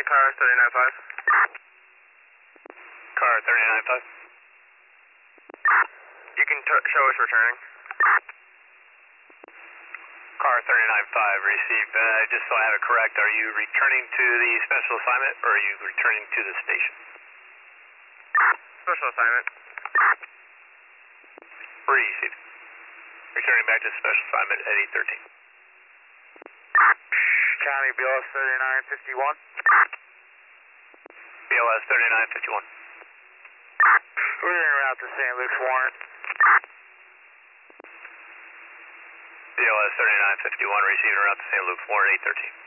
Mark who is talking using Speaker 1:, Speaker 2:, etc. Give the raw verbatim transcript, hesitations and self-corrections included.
Speaker 1: car thirty-nine five.
Speaker 2: Car thirty-nine five.
Speaker 1: You can t show us returning.
Speaker 2: Car thirty-nine five, received. Uh, just so I have it correct, are you returning to the special assignment or are you returning to the station?
Speaker 1: Special assignment.
Speaker 2: Received. Returning back to special assignment at eight thirteen.
Speaker 1: County B L S thirty-nine fifty-one.
Speaker 2: B L S thirty-nine fifty-one.
Speaker 1: We're en route to Saint Luke's Warrant.
Speaker 2: B L S thirty-nine fifty-one, receiving around to Saint Luke's Warrant eight thirteen.